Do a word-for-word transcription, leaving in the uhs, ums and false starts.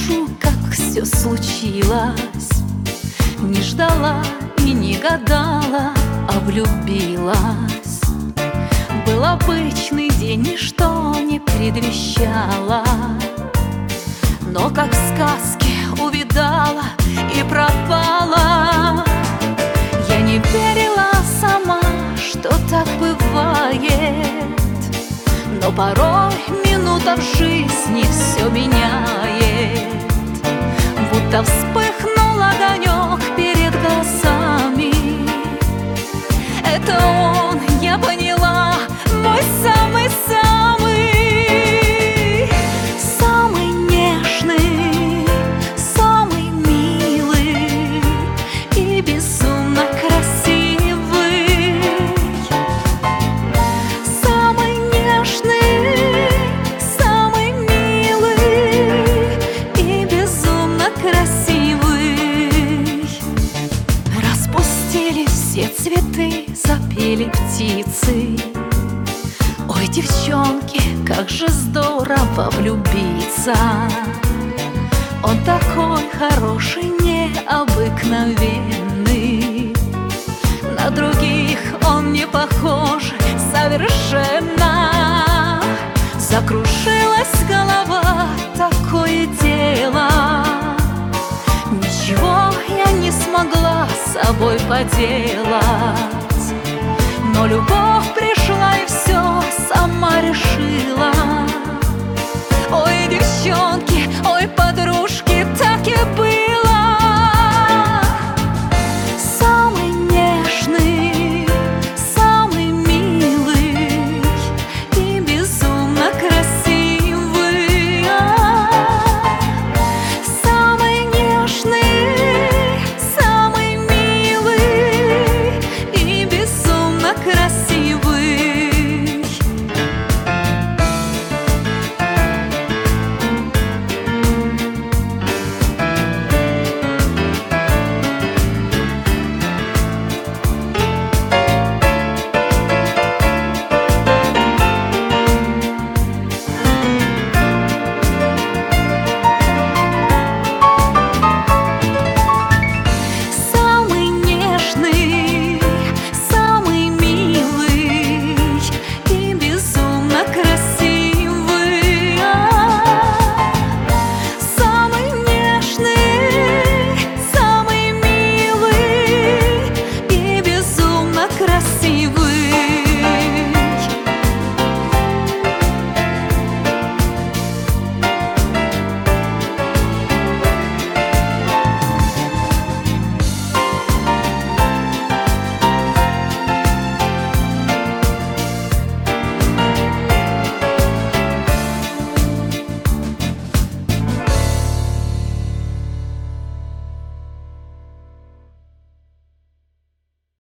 расскажу, как все случилось. Не ждала и не гадала, а влюбилась. Был обычный день, ничто не предвещало, но как в сказке увидала и пропала. Я не верила сама, что так бывает, но порой минута в жизни все меняет. Будто вспыхнул огонек перед глазами. Это он, я поняла, мой самый-самый, самый нежный, самый милый и безумно красивый. Самый нежный, самый милый и безумно красивый. Распустились все цветы, запели птицы. Ой, девчонки, как же здорово влюбиться. Он такой хороший, необыкновенный. На других он не похож совершенно. Закружилась голова, такое дело. Ничего я не смогла с собой поделать.